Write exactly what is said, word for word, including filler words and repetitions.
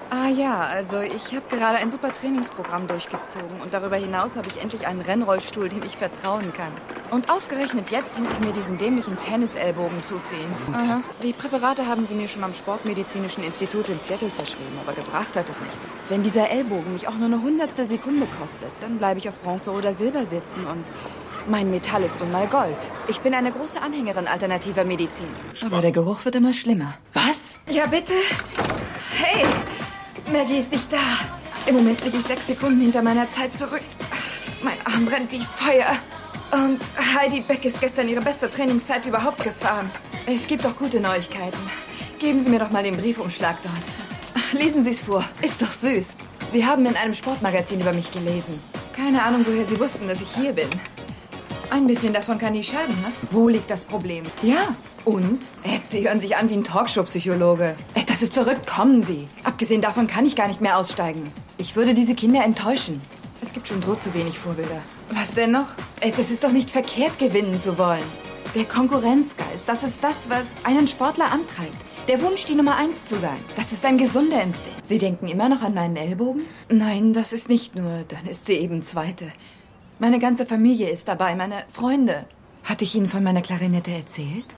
Ah ja, also ich habe gerade ein super Trainingsprogramm durchgezogen und darüber hinaus habe ich endlich einen Rennrollstuhl, dem ich vertrauen kann. Und ausgerechnet jetzt muss ich mir diesen dämlichen Tennisellbogen zuziehen. Aha. Die Präparate haben sie mir schon am Sportmedizinischen Institut in Seattle verschrieben, aber gebracht hat es nichts. Wenn dieser Ellbogen mich auch nur eine Hundertstel Sekunde kostet, dann bleibe ich auf Bronze oder Silber sitzen und mein Metall ist nun mal Gold. Ich bin eine große Anhängerin alternativer Medizin. Aber der Geruch wird immer schlimmer. Was? Ja, bitte? Hey! Maggie ist nicht da. Im Moment liege ich sechs Sekunden hinter meiner Zeit zurück. Mein Arm brennt wie Feuer. Und Heidi Beck ist gestern ihre beste Trainingszeit überhaupt gefahren. Es gibt doch gute Neuigkeiten. Geben Sie mir doch mal den Briefumschlag dort. Lesen Sie es vor. Ist doch süß. Sie haben in einem Sportmagazin über mich gelesen. Keine Ahnung, woher Sie wussten, dass ich hier bin. Ein bisschen davon kann nicht schaden, ne? Wo liegt das Problem? Ja. Und? Ed, Sie hören sich an wie ein Talkshow-Psychologe. Ed, das ist verrückt. Kommen Sie. Abgesehen davon kann ich gar nicht mehr aussteigen. Ich würde diese Kinder enttäuschen. Es gibt schon so zu wenig Vorbilder. Was denn noch? Ed, es ist doch nicht verkehrt, gewinnen zu wollen. Der Konkurrenzgeist, das ist das, was einen Sportler antreibt. Der Wunsch, die Nummer eins zu sein. Das ist ein gesunder Instinkt. Sie denken immer noch an meinen Ellbogen? Nein, das ist nicht nur. Dann ist sie eben Zweite. Meine ganze Familie ist dabei, meine Freunde. Hatte ich Ihnen von meiner Klarinette erzählt?